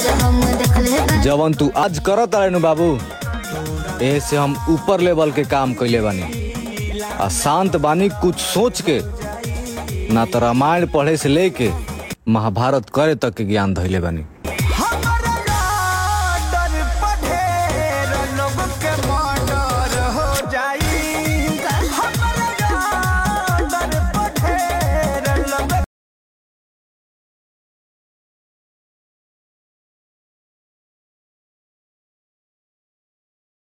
जवन तू आज करत आनु बाबू, ऐसे हम ऊपर लेवल के काम कैले बानी। शांत बानी, कुछ सोच के ना तो रामायण पढ़े से लेके महाभारत करे तक के ज्ञान धैले बानी।